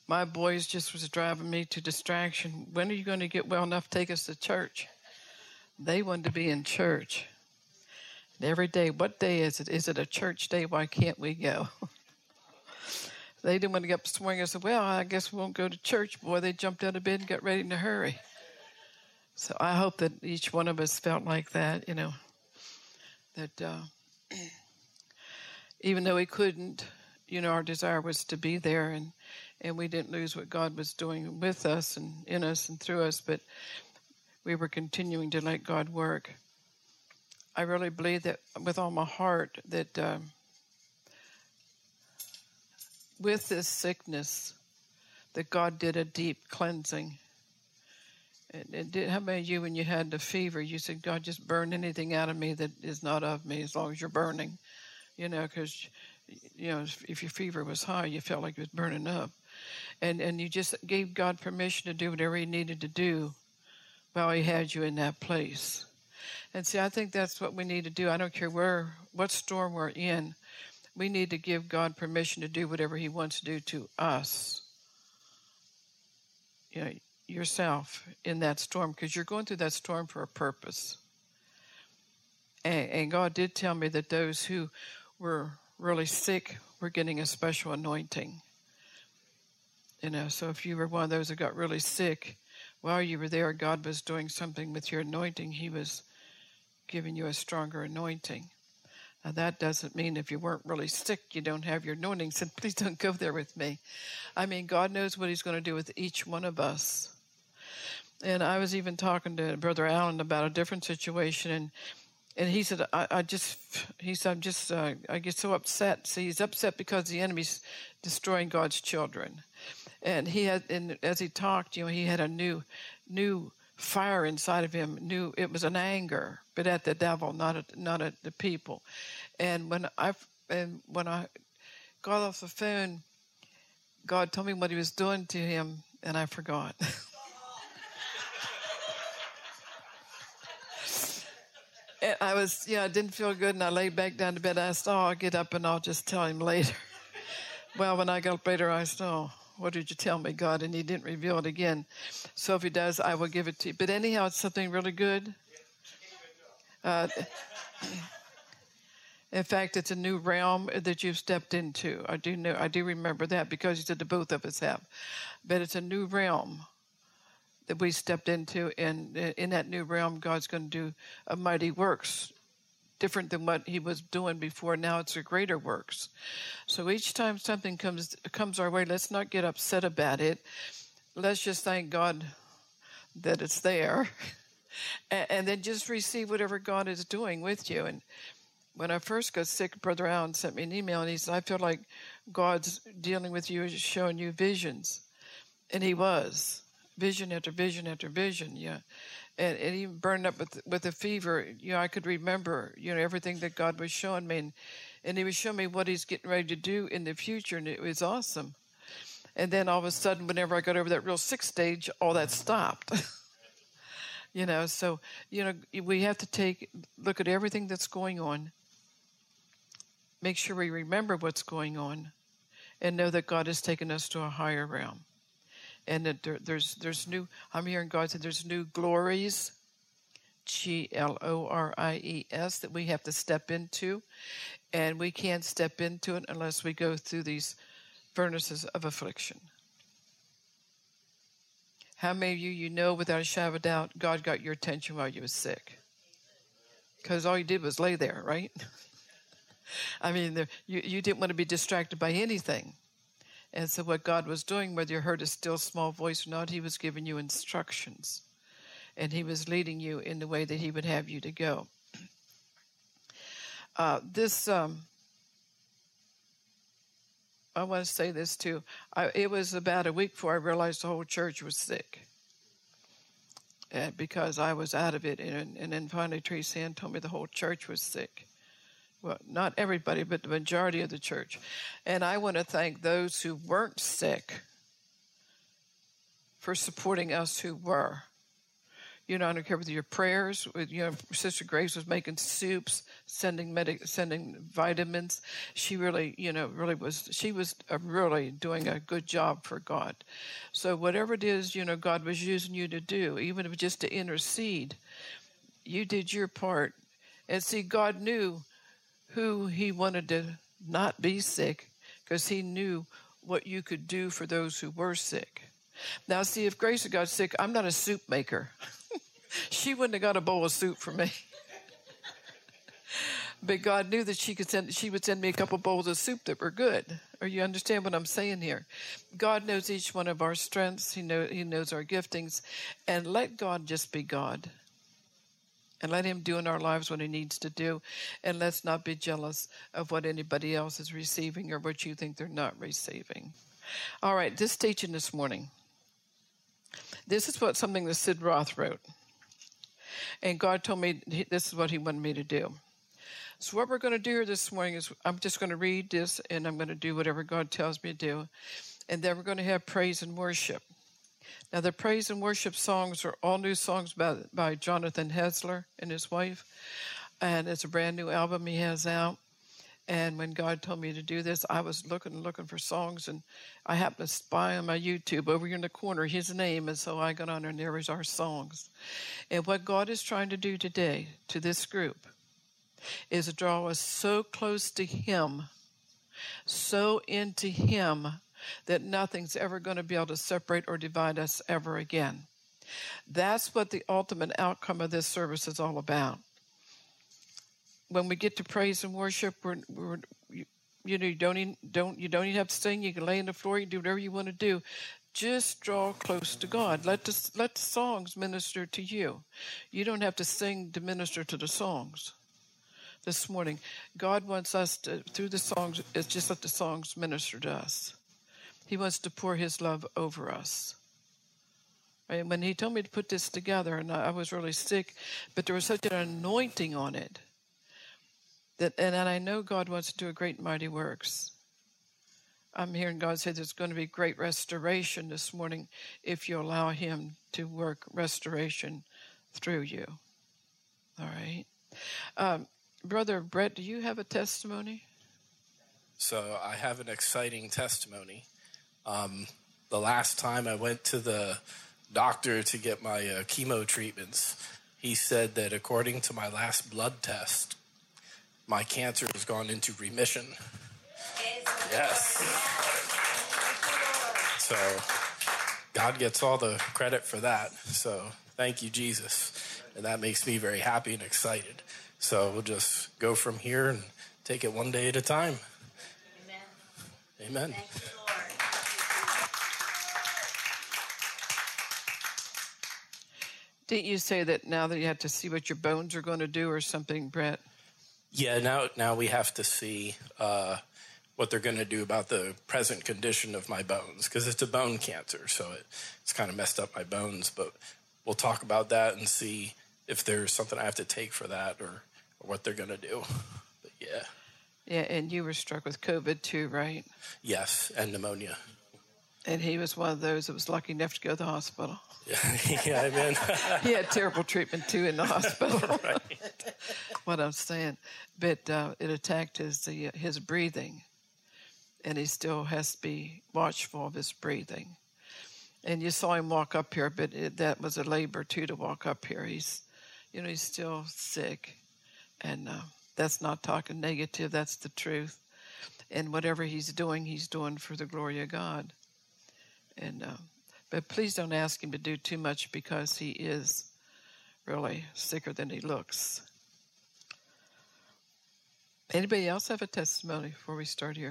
My boys just was driving me to distraction. When are you going to get well enough to take us to church? They wanted to be in church. And every day, what day is it? Is it a church day? Why can't we go? They didn't want to get up this morning. I said, well, I guess we won't go to church. Boy, they jumped out of bed and got ready in a hurry. So I hope that each one of us felt like that, that even though we couldn't, our desire was to be there, and we didn't lose what God was doing with us and in us and through us, but we were continuing to let God work. I really believe that with all my heart that with this sickness, that God did a deep cleansing. How about you, when you had the fever, you said, God, just burn anything out of me that is not of me, as long as you're burning, because, if your fever was high, you felt like it was burning up. And you just gave God permission to do whatever he needed to do while he had you in that place. And see, I think that's what we need to do. I don't care what storm we're in. We need to give God permission to do whatever he wants to do to us. Yourself in that storm, because you're going through that storm for a purpose. And God did tell me that those who were really sick were getting a special anointing. So if you were one of those that got really sick, while you were there, God was doing something with your anointing. He was giving you a stronger anointing. Now, that doesn't mean if you weren't really sick, you don't have your anointing. So please don't go there with me. I mean, God knows what he's going to do with each one of us. And I was even talking to Brother Allen about a different situation, and he said, I get so upset. See, he's upset because the enemy's destroying God's children. And as he talked, he had a new fire inside of him. It was an anger, but at the devil, not at the people. And when I got off the phone, God told me what he was doing to him, and I forgot. And I didn't feel good, and I laid back down to bed. I said, I'll get up and I'll just tell him later. Well, when I got up later, I said, what did you tell me, God? And he didn't reveal it again. So if he does, I will give it to you. But anyhow, it's something really good. In fact, it's a new realm that you've stepped into. I do remember that, because you said the both of us have. But it's a new realm that we stepped into, and in that new realm, God's going to do a mighty works, different than what he was doing before. Now it's a greater works. So each time something comes our way, let's not get upset about it. Let's just thank God that it's there, and then just receive whatever God is doing with you. And when I first got sick, Brother Allen sent me an email, and he said, I feel like God's dealing with you, showing you visions. And he was. Vision after vision after vision, yeah. And even burned up with a fever, I could remember, everything that God was showing me. And he was showing me what he's getting ready to do in the future, and it was awesome. And then all of a sudden, whenever I got over that real sick stage, all that stopped. So, we have to look at everything that's going on, make sure we remember what's going on, and know that God has taken us to a higher realm. And that there's new, I'm hearing God say there's new glories, glories, that we have to step into. And we can't step into it unless we go through these furnaces of affliction. How many of you know without a shadow of a doubt, God got your attention while you were sick? Because all you did was lay there, right? I mean, you didn't want to be distracted by anything. And so what God was doing, whether you heard a still small voice or not, he was giving you instructions. And he was leading you in the way that he would have you to go. I want to say this too. It was about a week before I realized the whole church was sick. Because I was out of it. And then finally Tracy Ann told me the whole church was sick. Well, not everybody, but the majority of the church. And I want to thank those who weren't sick for supporting us who were. I don't care with your prayers. Sister Grace was making soups, sending vitamins. She really, really was. She was really doing a good job for God. So whatever it is, God was using you to do, even if just to intercede, you did your part. And see, God knew who He wanted to not be sick, because He knew what you could do for those who were sick. Now, see, if Grace had got sick, I'm not a soup maker. She wouldn't have got a bowl of soup for me. But God knew that she would send me a couple bowls of soup that were good. Or you understand what I'm saying here? God knows each one of our strengths. He knows our giftings. And let God just be God. And let Him do in our lives what He needs to do. And let's not be jealous of what anybody else is receiving or what you think they're not receiving. All right, this teaching this morning. This is something that Sid Roth wrote. And God told me this is what He wanted me to do. So what we're going to do here this morning is I'm just going to read this, and I'm going to do whatever God tells me to do. And then we're going to have praise and worship. Now, the praise and worship songs are all new songs by Jonathan Hesler and his wife. And it's a brand new album he has out. And when God told me to do this, I was looking for songs, and I happened to spy on my YouTube over here in the corner his name, and so I got on there, and there was our songs. And what God is trying to do today to this group is to draw us so close to Him, so into Him, that nothing's ever going to be able to separate or divide us ever again. That's what the ultimate outcome of this service is all about. When we get to praise and worship, you don't even have to sing. You can lay on the floor. You can do whatever you want to do. Just draw close to God. Let the songs minister to you. You don't have to sing to minister to the songs. This morning, God wants us to, through the songs, it's just let the songs minister to us. He wants to pour His love over us. And when He told me to put this together, and I was really sick, but there was such an anointing on it, and I know God wants to do a great mighty works. I'm hearing God say there's going to be great restoration this morning if you allow Him to work restoration through you. All right. Brother Brett, do you have a testimony? So I have an exciting testimony. The last time I went to the doctor to get my chemo treatments, he said that according to my last blood test, my cancer has gone into remission. Yes. So God gets all the credit for that. So thank you, Jesus. And that makes me very happy and excited. So we'll just go from here and take it one day at a time. Amen. Amen. Thank you, Lord. Didn't you say that now that you have to see what your bones are going to do or something, Brett? Yeah, now we have to see what they're going to do about the present condition of my bones, because it's a bone cancer, so it's kind of messed up my bones. But we'll talk about that and see if there's something I have to take for that or what they're going to do. But yeah. Yeah, and you were struck with COVID too, right? Yes, and pneumonia. And he was one of those that was lucky enough to go to the hospital. Yeah, amen. He had terrible treatment too in the hospital. Right. What I'm saying, but it attacked his breathing, and he still has to be watchful of his breathing. And you saw him walk up here, but that was a labor too to walk up here. He's still sick, and that's not talking negative. That's the truth. And whatever he's doing for the glory of God. And but please don't ask him to do too much, because he is really sicker than he looks. Anybody else have a testimony before we start here?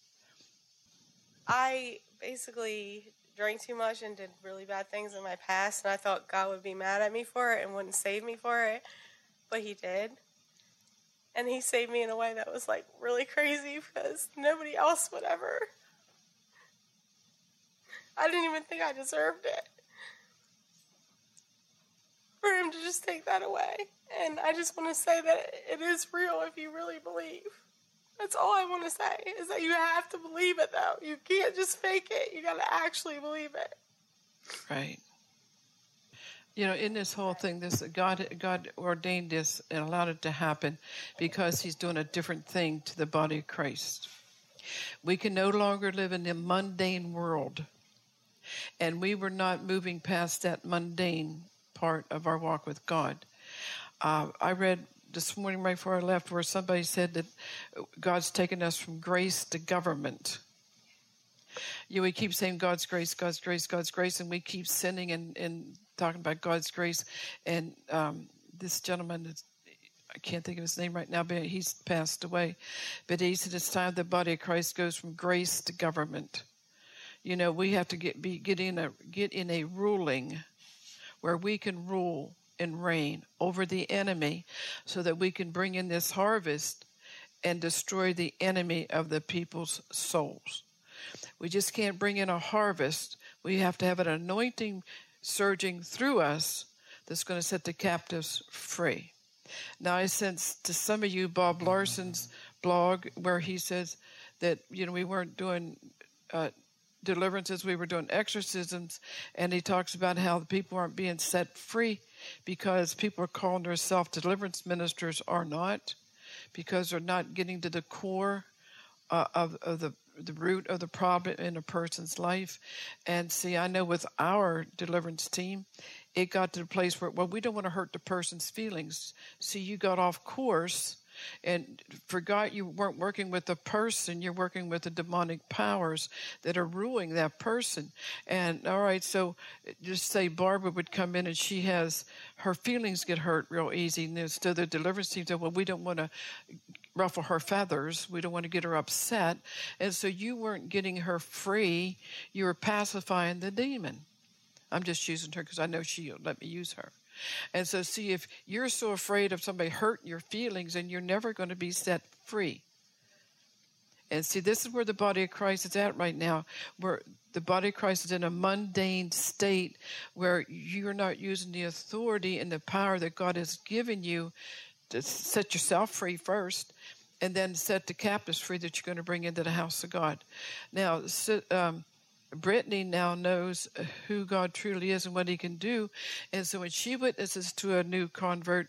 I basically drank too much and did really bad things in my past, and I thought God would be mad at me for it and wouldn't save me for it, but He did. And He saved me in a way that was like really crazy, because nobody else would ever. I didn't even think I deserved it. For Him to just take that away. And I just want to say that it is real if you really believe. That's all I want to say, is that you have to believe it, though. You can't just fake it. You got to actually believe it. Right. You know, in this whole thing, this God ordained this and allowed it to happen because He's doing a different thing to the body of Christ. We can no longer live in the mundane world, and we were not moving past that mundane part of our walk with God. I read this morning right before I left where somebody said that God's taken us from grace to government. You know, we keep saying God's grace, God's grace, God's grace, and we keep sinning and talking about God's grace. And this gentleman, I can't think of his name right now, but he's passed away. But he said it's time the body of Christ goes from grace to government. You know, we have to get in a ruling where we can rule and reign over the enemy so that we can bring in this harvest and destroy the enemy of the people's souls. We just can't bring in a harvest. We have to have an anointing surging through us that's going to set the captives free. Now, I sense to some of you Bob Larson's blog where he says that, you know, we weren't doing deliverances, we were doing exorcisms, and he talks about how the people aren't being set free because people are calling themselves deliverance ministers are not, because they're not getting to the core of the root of the problem in a person's life. And see, I know with our deliverance team, it got to the place where, well, we don't want to hurt the person's feelings. See, you got off course and forgot you weren't working with the person, you're working with the demonic powers that are ruling that person. And all right, so just say Barbara would come in and she has, her feelings get hurt real easy. And so the deliverance team said, well, we don't want to ruffle her feathers. We don't want to get her upset. And so you weren't getting her free. You were pacifying the demon. I'm just using her because I know she'll let me use her. And so, see, if you're so afraid of somebody hurting your feelings, then you're never going to be set free. And see, this is where the body of Christ is at right now, where the body of Christ is in a mundane state where you're not using the authority and the power that God has given you to set yourself free first, and then set the captives free that you're going to bring into the house of God. Now, Brittany now knows who God truly is and what He can do, and so when she witnesses to a new convert,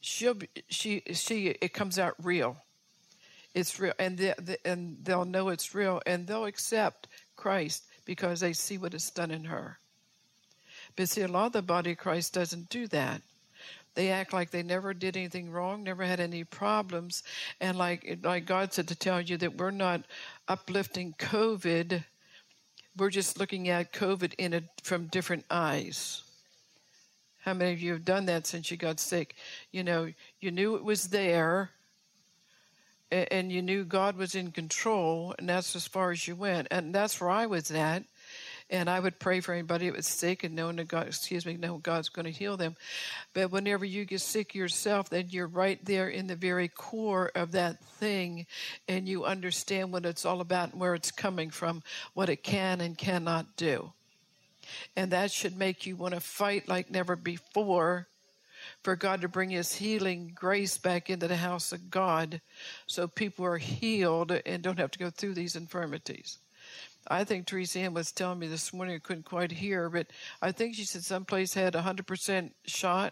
it comes out real. It's real, and they'll know it's real, and they'll accept Christ because they see what it's done in her. But see, a lot of the body of Christ doesn't do that. They act like they never did anything wrong, never had any problems, and like God said to tell you that we're not uplifting COVID. We're just looking at COVID from different eyes. How many of you have done that since you got sick? You know, you knew it was there, and you knew God was in control, and that's as far as you went. And that's where I was at. And I would pray for anybody that was sick and knowing that God's going to heal them. But whenever you get sick yourself, then you're right there in the very core of that thing, and you understand what it's all about and where it's coming from, what it can and cannot do. And that should make you want to fight like never before for God to bring His healing grace back into the house of God so people are healed and don't have to go through these infirmities. I think Teresa Ann was telling me this morning, I couldn't quite hear, but I think she said someplace had 100% shot.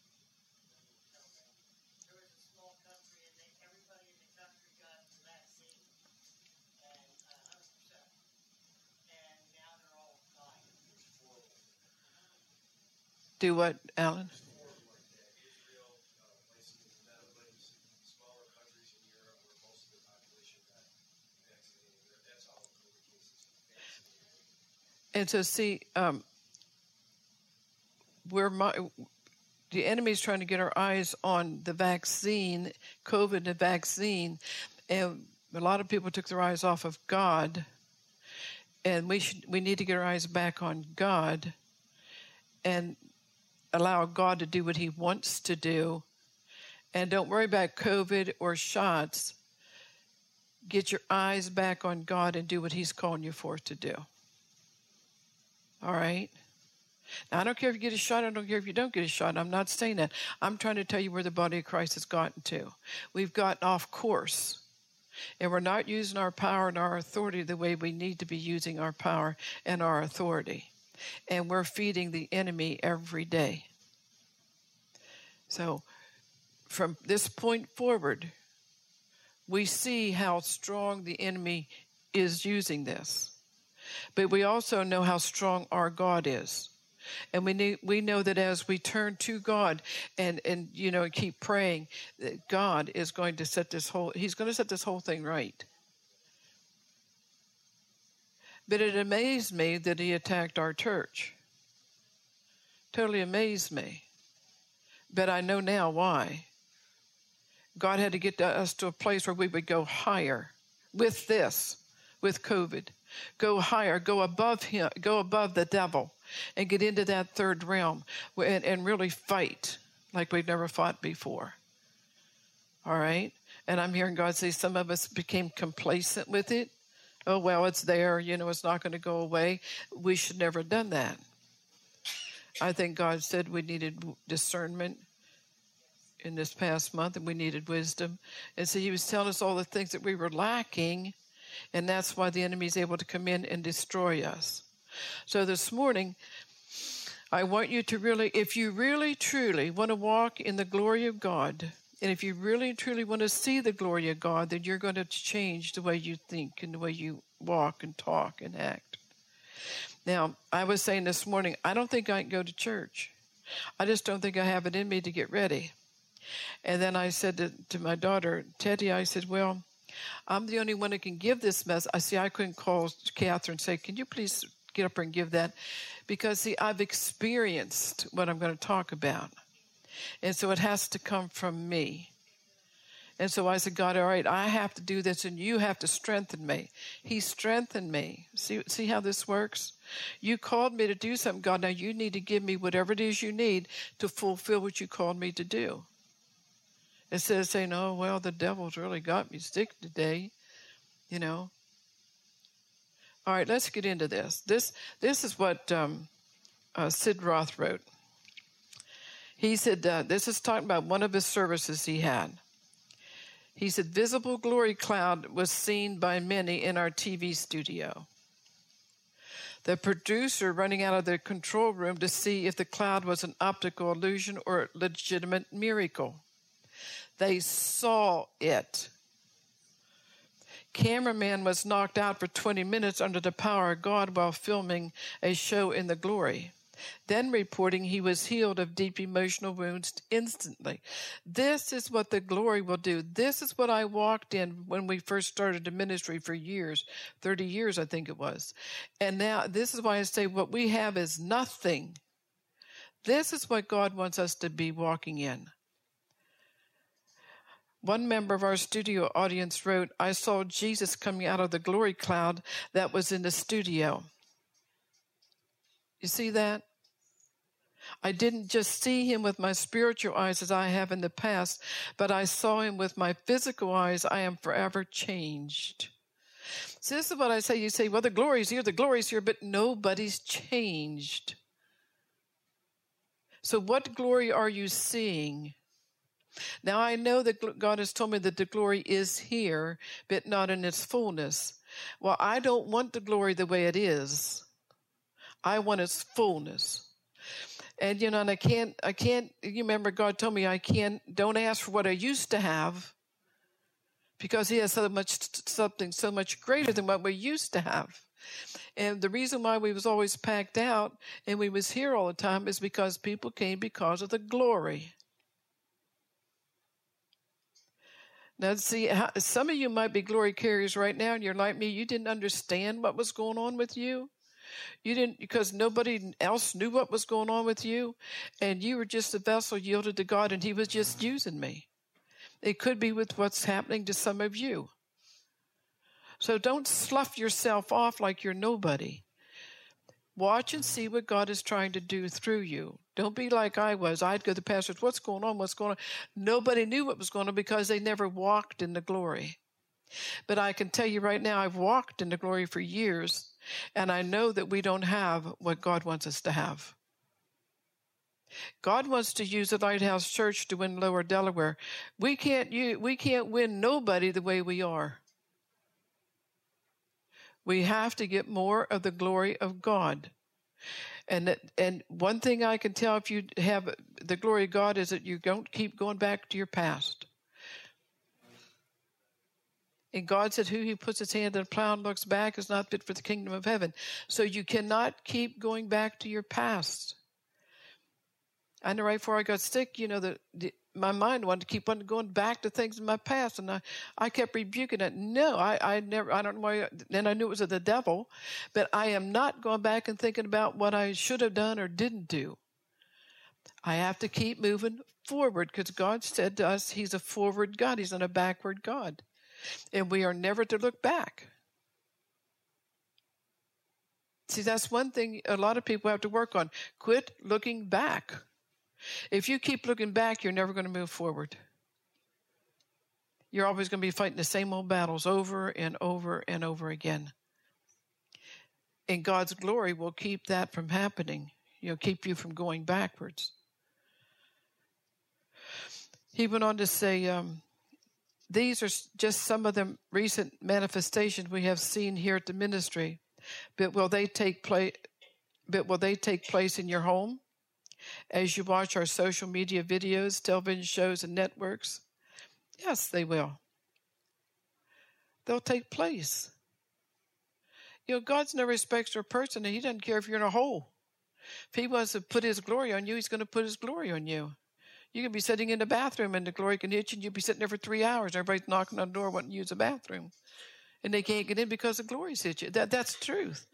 There was a small country, and everybody in the country got the vaccine, and 100%. And now they're all dying. Do what, Alan? And so, see, the enemy's trying to get our eyes on the vaccine, COVID, the vaccine, and a lot of people took their eyes off of God, and we need to get our eyes back on God and allow God to do what He wants to do, and don't worry about COVID or shots. Get your eyes back on God and do what He's calling you for to do. All right? Now, I don't care if you get a shot. I don't care if you don't get a shot. I'm not saying that. I'm trying to tell you where the body of Christ has gotten to. We've gotten off course. And we're not using our power and our authority the way we need to be using our power and our authority. And we're feeding the enemy every day. So from this point forward, we see how strong the enemy is using this. But we also know how strong our God is. And we know that as we turn to God and keep praying, that God is going to he's going to set this whole thing right. But it amazed me that he attacked our church. Totally amazed me. But I know now why. God had to get us to a place where we would go higher with this, with COVID. Go higher, go above him, go above the devil, and get into that third realm and really fight like we've never fought before. All right? And I'm hearing God say some of us became complacent with it. Oh, well, it's there. It's not going to go away. We should never have done that. I think God said we needed discernment in this past month, and we needed wisdom. And so he was telling us all the things that we were lacking, and that's why the enemy is able to come in and destroy us. So this morning, I want you to really, if you really truly want to walk in the glory of God, and if you really truly want to see the glory of God, then you're going to change the way you think and the way you walk and talk and act. Now, I was saying this morning, I don't think I can go to church. I just don't think I have it in me to get ready. And then I said to my daughter, Teddy, I said, well, I'm the only one who can give this message. I couldn't call Catherine and say, can you please get up and give that? Because, see, I've experienced what I'm going to talk about. And so it has to come from me. And so I said, God, all right, I have to do this, and you have to strengthen me. He strengthened me. See how this works? You called me to do something, God. Now you need to give me whatever it is you need to fulfill what you called me to do. Instead of saying, oh, well, the devil's really got me sick today, All right, let's get into this. This is what Sid Roth wrote. He said, this is talking about one of his services he had. He said, visible glory cloud was seen by many in our TV studio. The producer running out of the control room to see if the cloud was an optical illusion or a legitimate miracle. They saw it. Cameraman was knocked out for 20 minutes under the power of God while filming a show in the glory. Then reporting he was healed of deep emotional wounds instantly. This is what the glory will do. This is what I walked in when we first started the ministry for years, 30 years I think it was. And now this is why I say what we have is nothing. This is what God wants us to be walking in. One member of our studio audience wrote, I saw Jesus coming out of the glory cloud that was in the studio. You see that? I didn't just see him with my spiritual eyes as I have in the past, but I saw him with my physical eyes. I am forever changed. So this is what I say. You say, well, the glory's here, but nobody's changed. So what glory are you seeing? Now, I know that God has told me that the glory is here, but not in its fullness. Well, I don't want the glory the way it is. I want its fullness. And, and I can't, you remember God told me don't ask for what I used to have, because he has something so much greater than what we used to have. And the reason why we was always packed out and we was here all the time is because people came because of the glory. Now, see, some of you might be glory carriers right now, and you're like me. You didn't understand what was going on with you. You didn't, because nobody else knew what was going on with you, and you were just a vessel yielded to God, and he was just using me. It could be with what's happening to some of you. So don't slough yourself off like you're nobody. Watch and see what God is trying to do through you. Don't be like I was. I'd go to the pastors, what's going on? Nobody knew what was going on because they never walked in the glory. But I can tell you right now, I've walked in the glory for years, and I know that we don't have what God wants us to have. God wants to use the Lighthouse Church to win Lower Delaware. We can't win nobody the way we are. We have to get more of the glory of God. And one thing I can tell if you have the glory of God is that you don't keep going back to your past. And God said, who he puts his hand in the plow and looks back is not fit for the kingdom of heaven. So you cannot keep going back to your past. I know right before I got sick, my mind wanted to keep on going back to things in my past, and I kept rebuking it. No, I never. I don't know why. Then I knew it was of the devil, but I am not going back and thinking about what I should have done or didn't do. I have to keep moving forward because God said to us, He's a forward God. He's not a backward God, and we are never to look back. See, that's one thing a lot of people have to work on. Quit looking back. If you keep looking back, you're never going to move forward. You're always going to be fighting the same old battles over and over and over again. And God's glory will keep that from happening. Keep you from going backwards. He went on to say, these are just some of the recent manifestations we have seen here at the ministry. But will they take place in your home? As you watch our social media videos, television shows, and networks? Yes, they will. They'll take place. God's no respecter of person, and He doesn't care if you're in a hole. If He wants to put His glory on you, He's going to put His glory on you. You can be sitting in the bathroom, and the glory can hit you, and you'll be sitting there for 3 hours. Everybody's knocking on the door wanting to use the bathroom. And they can't get in because the glory's hit you. That's the truth.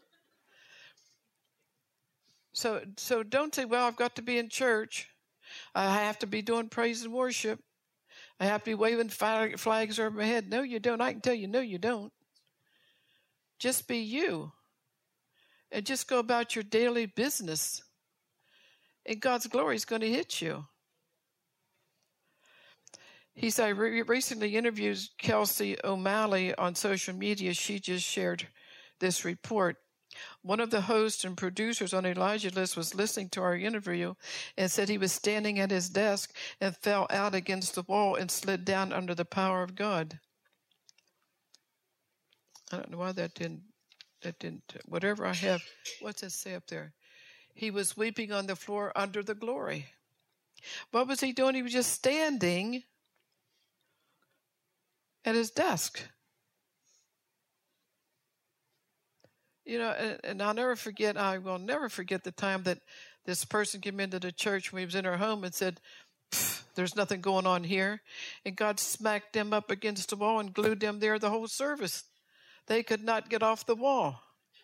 So don't say, well, I've got to be in church. I have to be doing praise and worship. I have to be waving flags over my head. No, you don't. I can tell you, no, you don't. Just be you. And just go about your daily business. And God's glory is going to hit you. He said, I recently interviewed Kelsey O'Malley on social media. She just shared this report. One of the hosts and producers on Elijah List was listening to our interview and said he was standing at his desk and fell out against the wall and slid down under the power of God. I don't know why that didn't, whatever I have, what's it say up there? He was weeping on the floor under the glory. What was he doing? He was just standing at his desk. And I will never forget the time that this person came into the church when he was in her home and said, there's nothing going on here. And God smacked them up against the wall and glued them there the whole service. They could not get off the wall.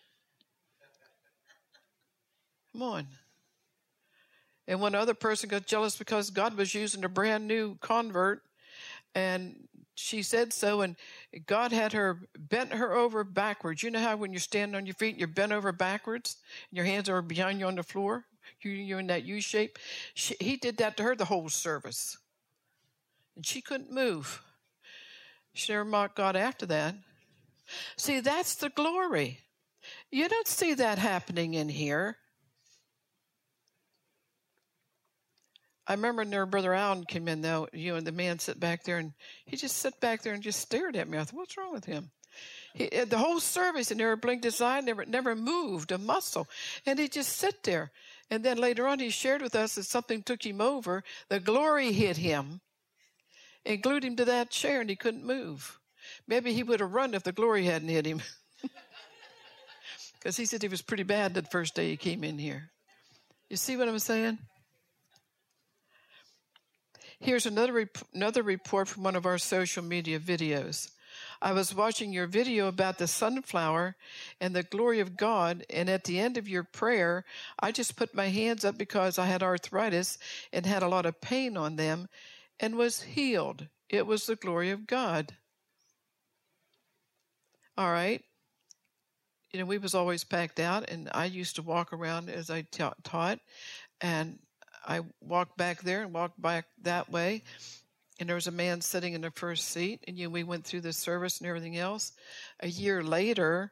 Come on. And one other person got jealous because God was using a brand new convert, and she said so, and God had her bent her over backwards. You know how when you're standing on your feet, you're bent over backwards, and your hands are behind you on the floor? You're in that U shape. He did that to her the whole service. And she couldn't move. She never mocked God after that. See, that's the glory. You don't see that happening in here. I remember when Brother Allen came in, though, and the man sat back there, and he just sat back there and just stared at me. I thought, what's wrong with him? The whole service, he never blinked his eye, never moved a muscle. And he just sat there. And then later on, he shared with us that something took him over. The glory hit him and glued him to that chair, and he couldn't move. Maybe he would have run if the glory hadn't hit him. Because he said he was pretty bad the first day he came in here. You see what I'm saying? Here's another report from one of our social media videos. I was watching your video about the sunflower and the glory of God, and at the end of your prayer, I just put my hands up because I had arthritis and had a lot of pain on them and was healed. It was the glory of God. All right. We was always packed out, and I used to walk around as I taught, and I walked back there and walked back that way, and there was a man sitting in the first seat, and we went through the service and everything else. A year later,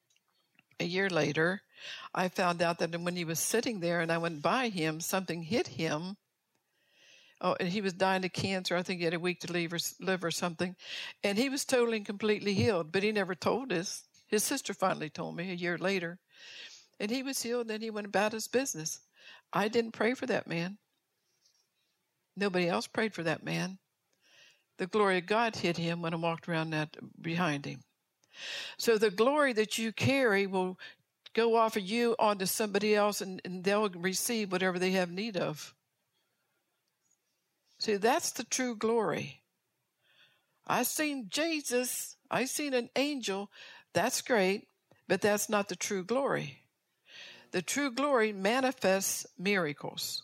I found out that when he was sitting there and I went by him, something hit him. Oh, and he was dying of cancer. I think he had a week to live or something. And he was totally and completely healed, but he never told us. His sister finally told me a year later. And he was healed, and then he went about his business. I didn't pray for that man. Nobody else prayed for that man. The glory of God hit him when I walked around that behind him. So the glory that you carry will go off of you onto somebody else, and they'll receive whatever they have need of. See, that's the true glory. I seen Jesus. I seen an angel. That's great, but that's not the true glory. The true glory manifests miracles.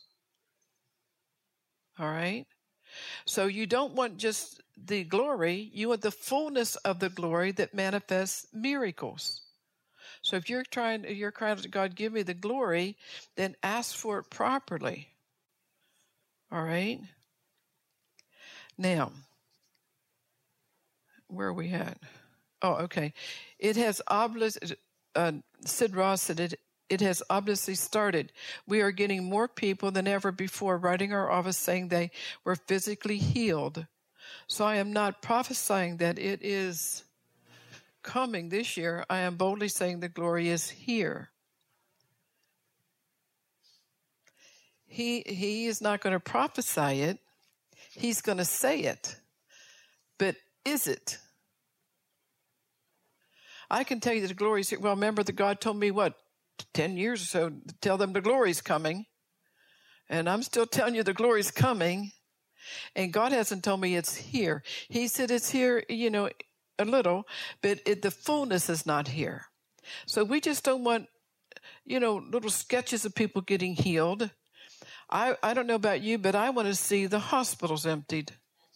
All right? So you don't want just the glory. You want the fullness of the glory that manifests miracles. So if you're crying to God, give me the glory, then ask for it properly. All right? Now, where are we at? Oh, okay. It has obviously, Sid Ross said it has obviously started. We are getting more people than ever before writing our office saying they were physically healed. So I am not prophesying that it is coming this year. I am boldly saying the glory is here. He is not going to prophesy it. He's going to say it. But is it? I can tell you that the glory is here. Well, remember that God told me, 10 years or so, to tell them the glory's coming. And I'm still telling you the glory's coming. And God hasn't told me it's here. He said it's here, a little, but the fullness is not here. So we just don't want, little sketches of people getting healed. I don't know about you, but I want to see the hospitals emptied.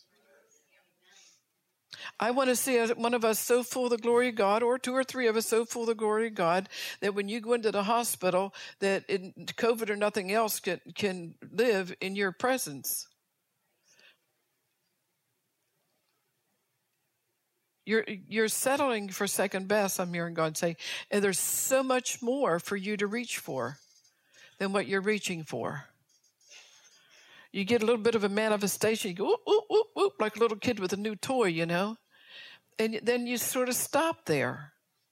I want to see one of us so full of the glory of God, or two or three of us so full of the glory of God, that when you go into the hospital, that COVID or nothing else can live in your presence. You're settling for second best, I'm hearing God say, and there's so much more for you to reach for than what you're reaching for. You get a little bit of a manifestation, you go, whoop, whoop, whoop, whoop, like a little kid with a new toy, and then you sort of stop there.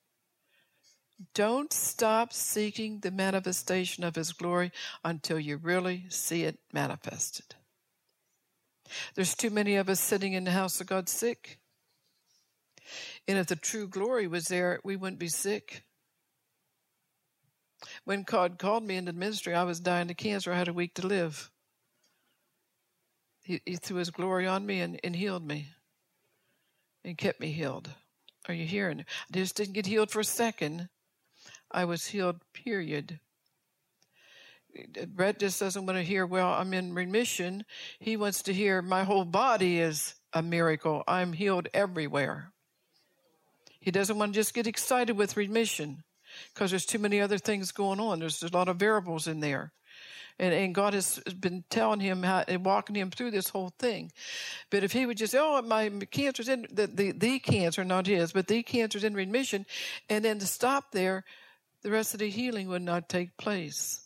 Don't stop seeking the manifestation of His glory until you really see it manifested. There's too many of us sitting in the house of God sick. And if the true glory was there, we wouldn't be sick. When God called me into the ministry, I was dying of cancer. I had a week to live. He threw His glory on me and healed me and kept me healed. Are you hearing? I just didn't get healed for a second. I was healed, period. Brett just doesn't want to hear, well, I'm in remission. He wants to hear, my whole body is a miracle. I'm healed everywhere. He doesn't want to just get excited with remission because there's too many other things going on. There's a lot of variables in there. And God has been telling him how and walking him through this whole thing. But if he would just say, my cancer's in, the cancer, not his, but the cancer's in remission, and then to stop there, the rest of the healing would not take place.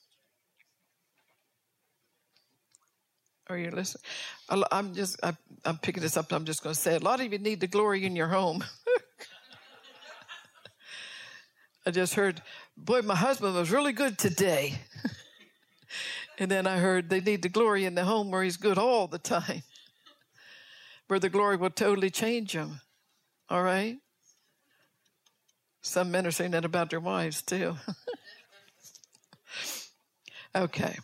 Are you listening? I'm picking this up, and I'm just going to say, a lot of you need the glory in your home. I just heard, boy, my husband was really good today. And then I heard they need the glory in the home where he's good all the time, where the glory will totally change him. All right? Some men are saying that about their wives, too. Okay.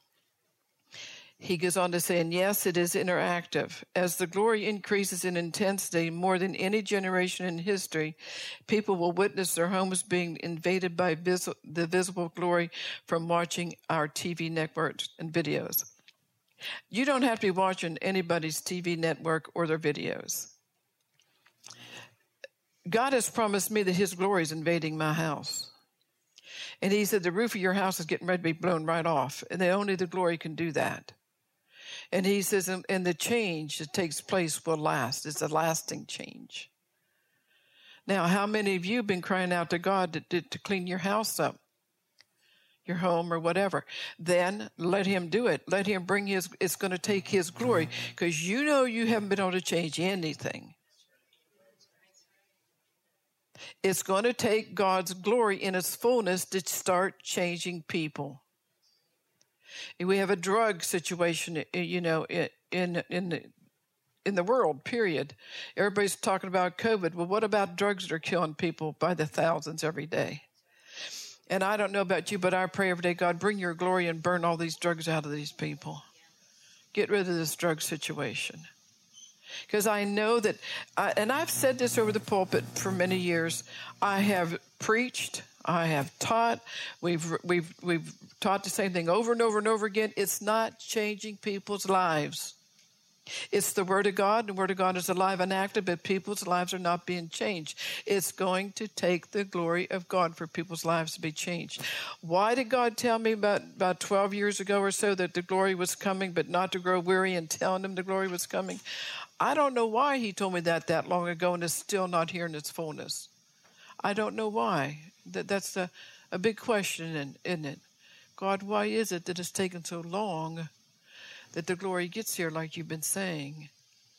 He goes on to say, and yes, it is interactive. As the glory increases in intensity more than any generation in history, people will witness their homes being invaded by the visible glory from watching our TV networks and videos. You don't have to be watching anybody's TV network or their videos. God has promised me that His glory is invading my house. And He said the roof of your house is getting ready to be blown right off, and only the glory can do that. And He says, and the change that takes place will last. It's a lasting change. Now, how many of you have been crying out to God to clean your house up, your home or whatever? Then let Him do it. Let Him bring it's going to take His glory, because you haven't been able to change anything. It's going to take God's glory in its fullness to start changing people. We have a drug situation, in the world, period. Everybody's talking about COVID. Well, what about drugs that are killing people by the thousands every day? And I don't know about you, but I pray every day, God, bring your glory and burn all these drugs out of these people. Get rid of this drug situation. Because I know that, and I've said this over the pulpit for many years, I have preached, I have taught, we've taught the same thing over and over and over again. It's not changing people's lives. It's the Word of God, and the Word of God is alive and active, but people's lives are not being changed. It's going to take the glory of God for people's lives to be changed. Why did God tell me about 12 years ago or so that the glory was coming, but not to grow weary and telling them the glory was coming? I don't know why he told me that long ago, and it's still not here in its fullness. I don't know why. That's a big question, isn't it? God, why is it that it's taken so long that the glory gets here like you've been saying?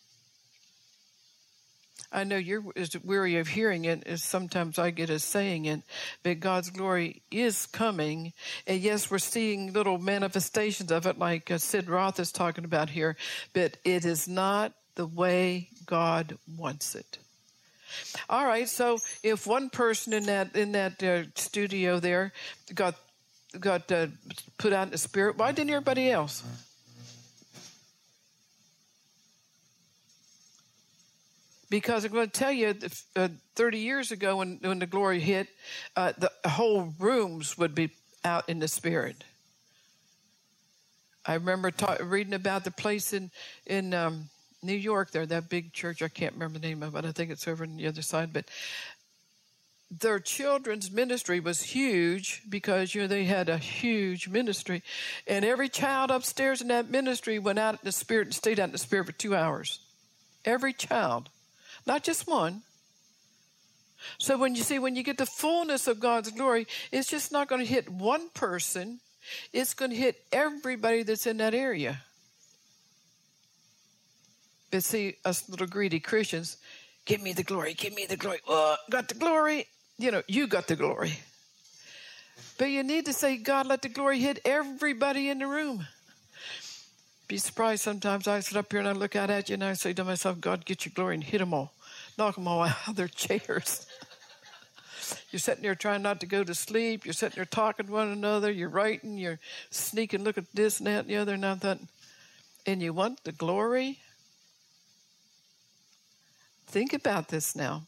I know you're as weary of hearing it as sometimes I get as saying it, but God's glory is coming. And yes, we're seeing little manifestations of it like Sid Roth is talking about here, but it is not the way God wants it. All right, so if one person in that studio there got put out in the Spirit, why didn't everybody else? Because I'm going to tell you, 30 years ago when the glory hit, the whole rooms would be out in the Spirit. I remember reading about the place in New York there, that big church. I can't remember the name of it. I think it's over on the other side. But their children's ministry was huge because, they had a huge ministry. And every child upstairs in that ministry went out in the Spirit and stayed out in the Spirit for 2 hours. Every child. Not just one. So when you get the fullness of God's glory, it's just not going to hit one person. It's going to hit everybody that's in that area. But see, us little greedy Christians, give me the glory, give me the glory. Oh, got the glory. You got the glory. But you need to say, God, let the glory hit everybody in the room. Be surprised sometimes I sit up here and I look out at you and I say to myself, God, get your glory and hit them all. Knock them all out of their chairs. You're sitting there trying not to go to sleep. You're sitting there talking to one another. You're writing. You're sneaking, look at this and that and the other and that. And you want the glory? Think about this now.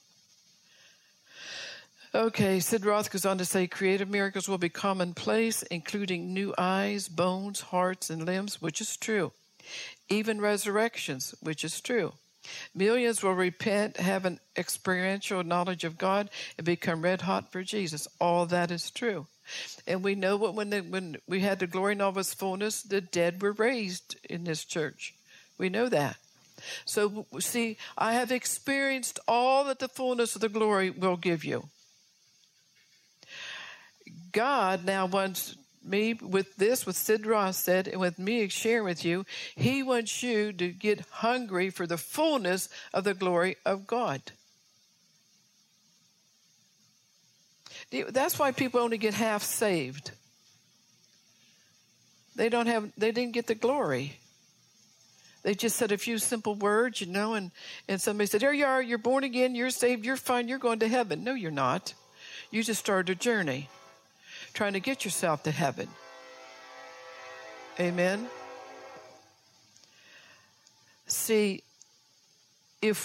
Okay, Sid Roth goes on to say, creative miracles will be commonplace, including new eyes, bones, hearts, and limbs, which is true. Even resurrections, which is true. Millions will repent, have an experiential knowledge of God, and become red hot for Jesus. All that is true. And we know what when we had the glory in all of its fullness, the dead were raised in this church. We know that. So, see, I have experienced all that the fullness of the glory will give you. God now wants me with Sid Roth said, and with me sharing with you, he wants you to get hungry for the fullness of the glory of God. That's why people only get half saved. They didn't get the glory. They just said a few simple words, and somebody said, there you are, you're born again, you're saved, you're fine, you're going to heaven. No, you're not. You just started a journey trying to get yourself to heaven. Amen? See, if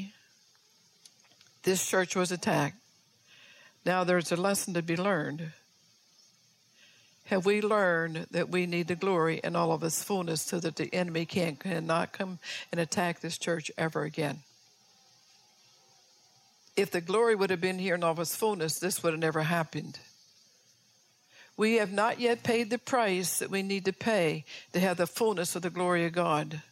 this church was attacked, now there's a lesson to be learned. Have we learned that we need the glory in all of its fullness so that the enemy cannot come and attack this church ever again? If the glory would have been here in all of its fullness, this would have never happened. We have not yet paid the price that we need to pay to have the fullness of the glory of God.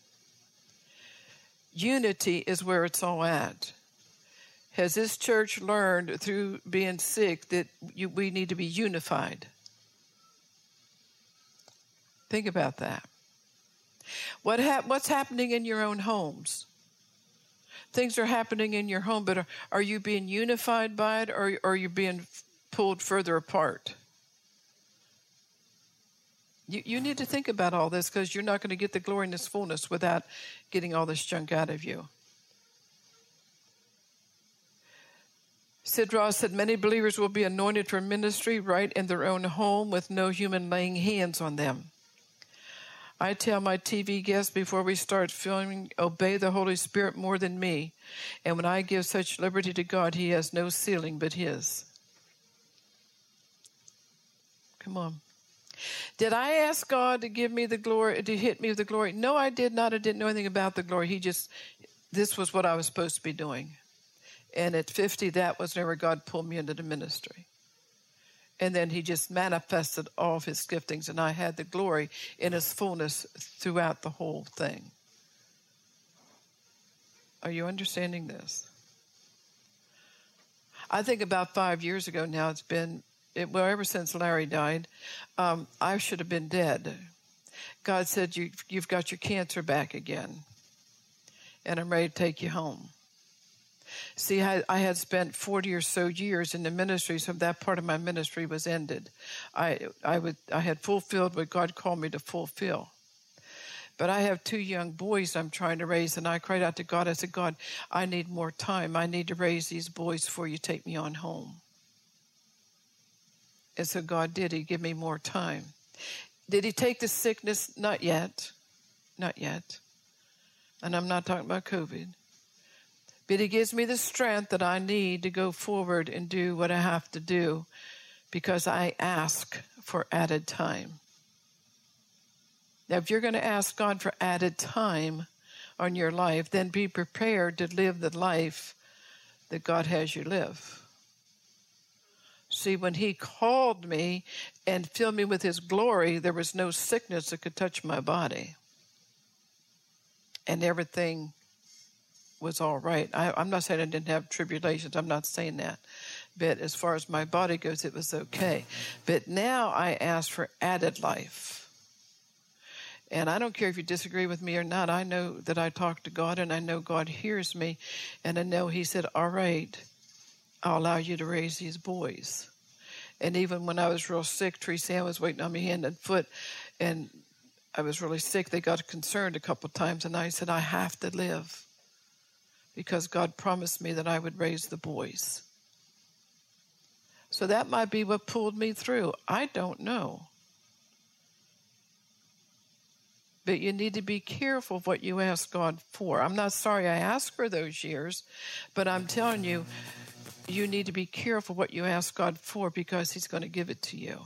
Unity is where it's all at. Has this church learned through being sick that we need to be unified? Think about that. What's happening in your own homes? Things are happening in your home, but are you being unified by it, or are you being pulled further apart? You need to think about all this, because you're not going to get the glory in its fullness without getting all this junk out of you. Sid Ross said, many believers will be anointed for ministry right in their own home with no human laying hands on them. I tell my TV guests before we start filming, obey the Holy Spirit more than me. And when I give such liberty to God, he has no ceiling but his. Come on. Did I ask God to give me the glory, to hit me with the glory? No, I did not. I didn't know anything about the glory. This was what I was supposed to be doing. And at 50, that was whenever God pulled me into the ministry. And then he just manifested all of his giftings, and I had the glory in his fullness throughout the whole thing. Are you understanding this? I think about 5 years ago now, ever since Larry died, I should have been dead. God said, you've got your cancer back again, and I'm ready to take you home. See, I had spent 40 or so years in the ministry, so that part of my ministry was ended. I had fulfilled what God called me to fulfill. But I have 2 young boys I'm trying to raise, and I cried out to God. I said, God, I need more time. I need to raise these boys before you take me on home. And so God did. He gave me more time. Did he take the sickness? Not yet. Not yet. And I'm not talking about COVID. But he gives me the strength that I need to go forward and do what I have to do, because I ask for added time. Now, if you're going to ask God for added time on your life, then be prepared to live the life that God has you live. See, when he called me and filled me with his glory, there was no sickness that could touch my body. And everything was all right. I'm not saying I didn't have tribulations. I'm not saying that. But as far as my body goes, it was okay. But now I ask for added life. And I don't care if you disagree with me or not. I know that I talk to God, and I know God hears me. And I know he said, all right, I'll allow you to raise these boys. And even when I was real sick, Teresa Ann was waiting on me hand and foot, and I was really sick. They got concerned a couple of times, and I said, I have to live, because God promised me that I would raise the boys. So that might be what pulled me through. I don't know. But you need to be careful of what you ask God for. I'm not sorry I asked for those years, but I'm telling you, you need to be careful what you ask God for, because he's going to give it to you.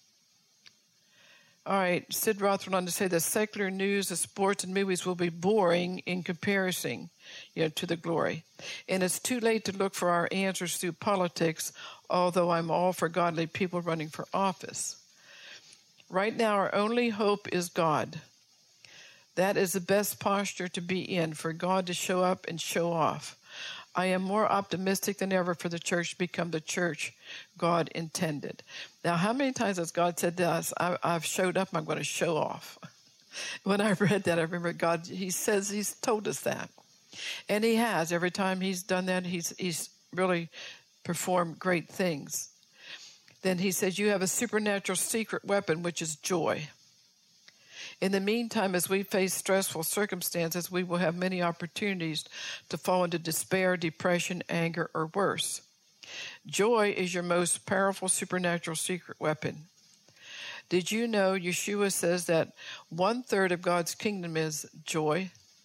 All right, Sid Roth went on to say that secular news, the sports and movies will be boring in comparison, to the glory. And it's too late to look for our answers through politics, although I'm all for godly people running for office. Right now, our only hope is God. That is the best posture to be in, for God to show up and show off. I am more optimistic than ever for the church to become the church God intended. Now, how many times has God said to us, I've showed up, I'm going to show off? When I read that, I remember God, he's told us that. And he has. Every time he's done that, he's really performed great things. Then he says, you have a supernatural secret weapon, which is joy. In the meantime, as we face stressful circumstances, we will have many opportunities to fall into despair, depression, anger, or worse. Joy is your most powerful supernatural secret weapon. Did you know Yeshua says that 1/3 of God's kingdom is joy?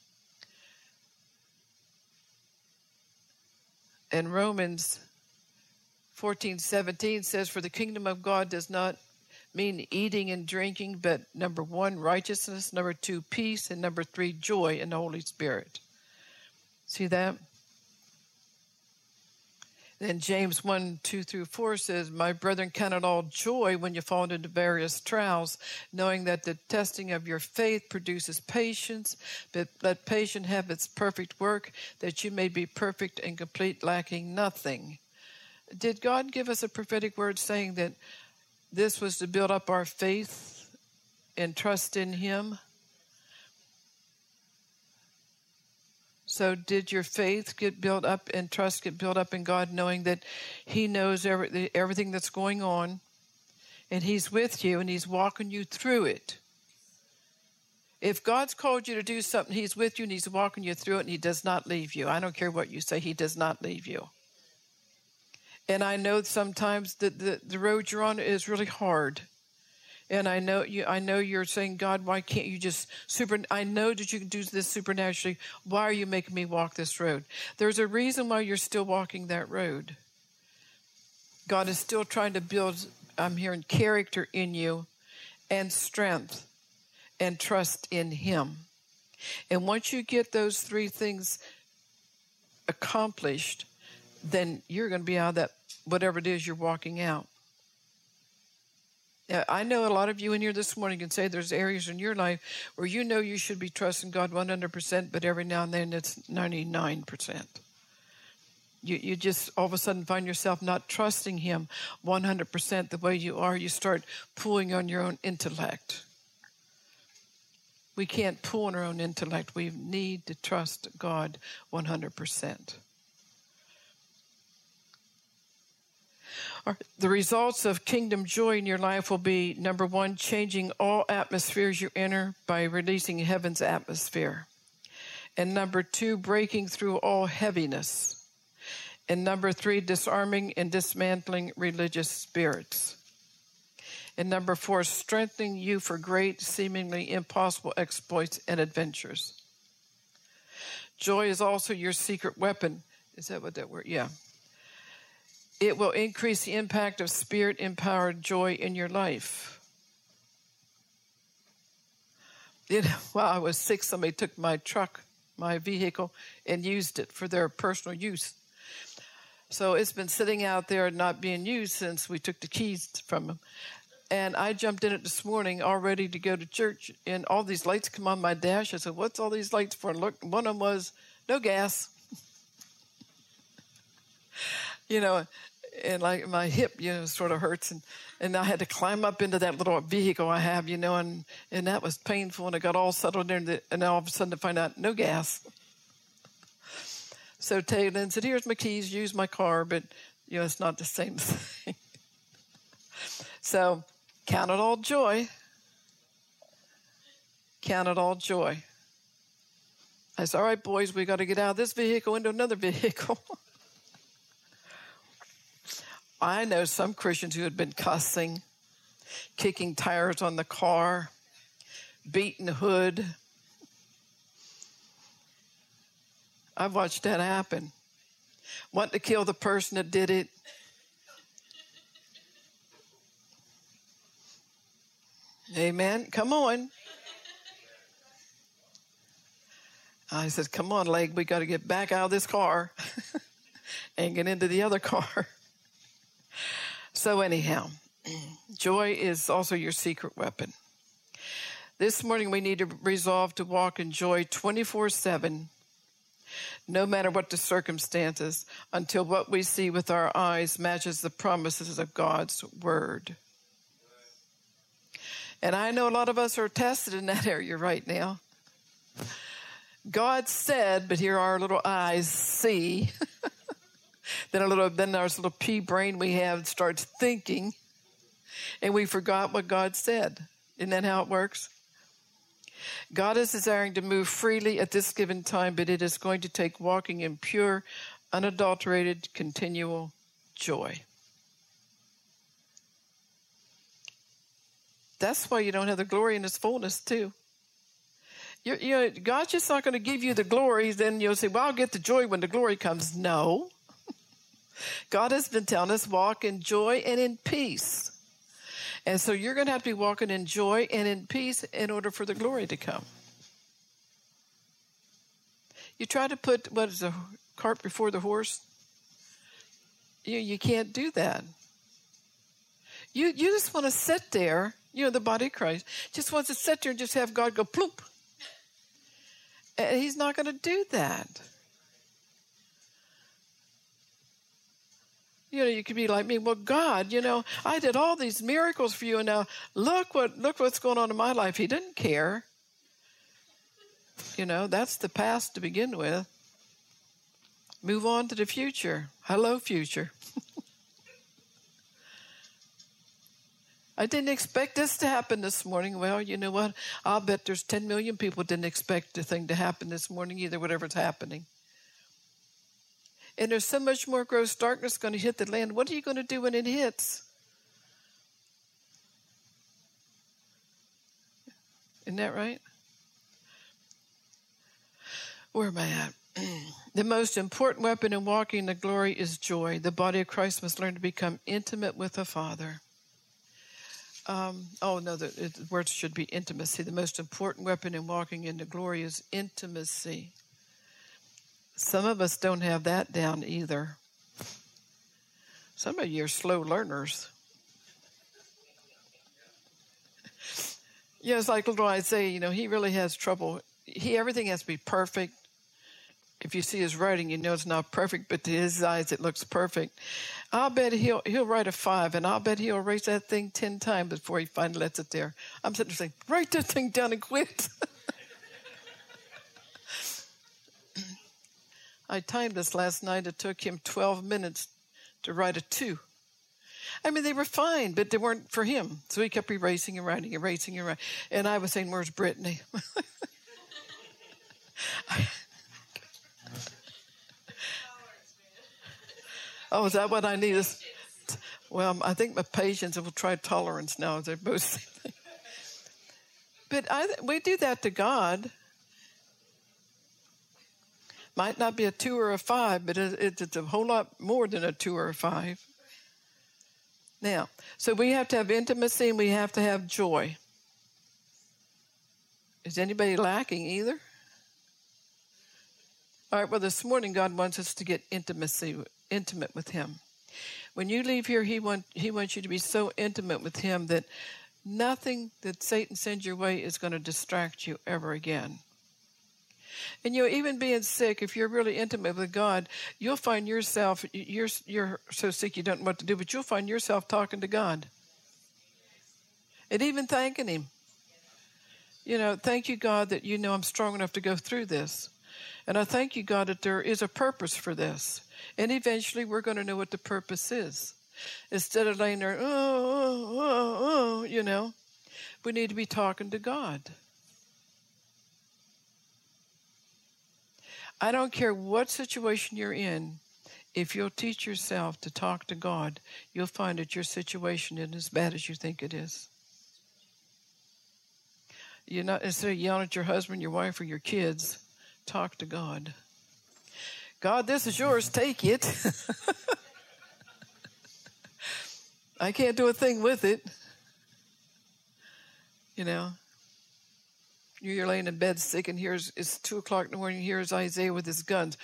And Romans 14:17 says, for the kingdom of God does not mean eating and drinking, but 1, righteousness, 2, peace, and 3, joy in the Holy Spirit. See that? Then James 1:2-4 says, my brethren, count it all joy when you fall into various trials, knowing that the testing of your faith produces patience, but let patience have its perfect work, that you may be perfect and complete, lacking nothing. Did God give us a prophetic word saying that this was to build up our faith and trust in him? So did your faith get built up and trust get built up in God, knowing that he knows everything that's going on, and he's with you and he's walking you through it? If God's called you to do something, he's with you and he's walking you through it, and he does not leave you. I don't care what you say, he does not leave you. And I know sometimes that the road you're on is really hard. And I know you're saying, God, why can't you just I know that you can do this supernaturally. Why are you making me walk this road? There's a reason why you're still walking that road. God is still trying to build, I'm hearing, character in you, and strength and trust in him. And once you get those three things accomplished, then you're going to be out of that, whatever it is you're walking out. I know a lot of you in here this morning can say there's areas in your life where you know you should be trusting God 100%, but every now and then it's 99%. You just all of a sudden find yourself not trusting him 100% the way you are. You start pulling on your own intellect. We can't pull on our own intellect. We need to trust God 100%. The results of kingdom joy in your life will be, number one, changing all atmospheres you enter by releasing heaven's atmosphere. And number two, breaking through all heaviness. And number three, disarming and dismantling religious spirits. And number four, strengthening you for great, seemingly impossible exploits and adventures. Joy is also your secret weapon. Is that what that word? Yeah. It will increase the impact of spirit-empowered joy in your life. While I was sick, somebody took my truck, my vehicle, and used it for their personal use. So it's been sitting out there not being used since we took the keys from them. And I jumped in it this morning all ready to go to church, and all these lights come on my dash. I said, what's all these lights for? And look, one of them was no gas. And like my hip, sort of hurts. And I had to climb up into that little vehicle I have, and that was painful. And I got all settled there, and all of a sudden to find out no gas. So Taylor said, here's my keys, use my car, but, it's not the same thing. So count it all joy. Count it all joy. I said, all right, boys, we got to get out of this vehicle into another vehicle. I know some Christians who had been cussing, kicking tires on the car, beating the hood. I've watched that happen. Wanting to kill the person that did it. Amen. Come on. I said, come on, leg, we got to get back out of this car and get into the other car. So anyhow, joy is also your secret weapon. This morning we need to resolve to walk in joy 24/7, no matter what the circumstances, until what we see with our eyes matches the promises of God's word. And I know a lot of us are tested in that area right now. God said, but here our little eyes see. Then our little pea brain we have starts thinking, and we forgot what God said. Isn't that how it works? God is desiring to move freely at this given time, but it is going to take walking in pure, unadulterated, continual joy. That's why you don't have the glory in His fullness, too. God's just not going to give you the glory, then you'll say, well, I'll get the joy when the glory comes. No. God has been telling us, walk in joy and in peace. And so you're going to have to be walking in joy and in peace in order for the glory to come. You try to put, a cart before the horse? You can't do that. You just want to sit there, the body of Christ, just wants to sit there and just have God go ploop. And He's not going to do that. You could be like me. Well, God, I did all these miracles for you, and now look what's going on in my life. He didn't care. That's the past to begin with. Move on to the future. Hello, future. I didn't expect this to happen this morning. Well, you know what? I'll bet there's 10 million people didn't expect the thing to happen this morning either, whatever's happening. And there's so much more gross darkness going to hit the land. What are you going to do when it hits? Isn't that right? Where am I at? The most important weapon in walking in the glory is joy. The body of Christ must learn to become intimate with the Father. The words should be intimacy. The most important weapon in walking in the glory is intimacy. Some of us don't have that down either. Some of you are slow learners. Yeah, it's like little Isaiah, he really has trouble. Everything has to be perfect. If you see his writing, you know it's not perfect, but to his eyes it looks perfect. I'll bet he'll write a 5, and I'll bet he'll erase that thing 10 times before he finally lets it there. I'm sitting there saying, write that thing down and quit. I timed this last night. It took him 12 minutes to write a 2. I mean, they were fine, but they weren't for him. So he kept erasing and writing. And I was saying, where's Brittany? Oh, is that what I need? Well, I think my patience, will try tolerance now. They're both the same thing. But we do that to God. Might not be a 2 or a 5, but it's a whole lot more than a 2 or a 5. Now, so we have to have intimacy and we have to have joy. Is anybody lacking either? All right, well, this morning God wants us to get intimate with him. When you leave here, he wants you to be so intimate with him that nothing that Satan sends your way is going to distract you ever again. And even being sick, if you're really intimate with God, you'll find yourself, you're so sick you don't know what to do, but you'll find yourself talking to God. And even thanking him. Thank you, God, that I'm strong enough to go through this. And I thank you, God, that there is a purpose for this. And eventually we're going to know what the purpose is. Instead of laying there, we need to be talking to God. I don't care what situation you're in. If you'll teach yourself to talk to God, you'll find that your situation isn't as bad as you think it is. You're not, instead of yelling at your husband, your wife, or your kids, talk to God. God, this is yours. Take it. I can't do a thing with it. You're laying in bed sick, and it's 2 o'clock in the morning. Here's Isaiah with his guns.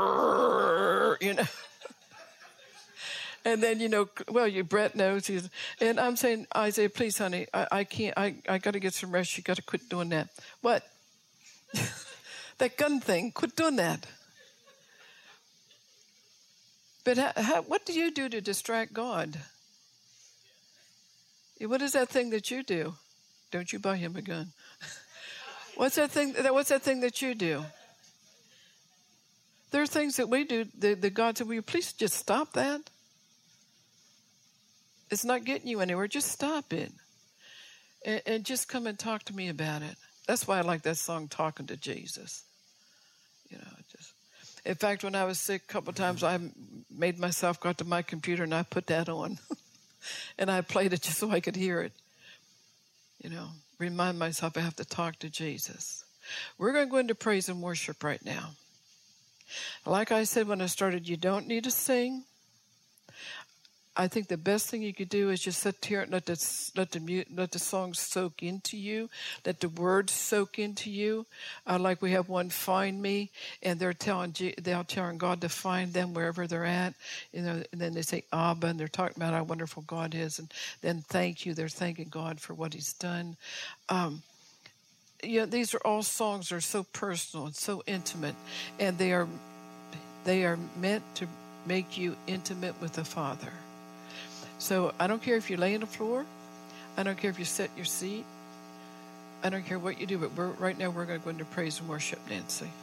And then, Brett knows. And I'm saying, Isaiah, please, honey, I can't. I got to get some rest. You got to quit doing that. What? That gun thing. Quit doing that. But what do you do to distract God? What is that thing that you do? Don't you buy him a gun? What's that thing that you do? There are things that we do that God said, will you please just stop that? It's not getting you anywhere. Just stop it. And just come and talk to me about it. That's why I like that song, Talking to Jesus. In fact, when I was sick a couple of times, I made myself go to my computer and I put that on. And I played it just so I could hear it. Remind myself I have to talk to Jesus. We're going to go into praise and worship right now. Like I said when I started, you don't need to sing. I think the best thing you could do is just sit here and let the song soak into you, let the words soak into you. Like we have one, "Find Me," and they're telling God to find them wherever they're at. And then they say Abba, and they're talking about how wonderful God is, and then thank you. They're thanking God for what He's done. These are all songs that are so personal and so intimate, and they are meant to make you intimate with the Father. So I don't care if you lay on the floor. I don't care if you sit in your seat. I don't care what you do, but right now we're going to go into praise and worship, Nancy.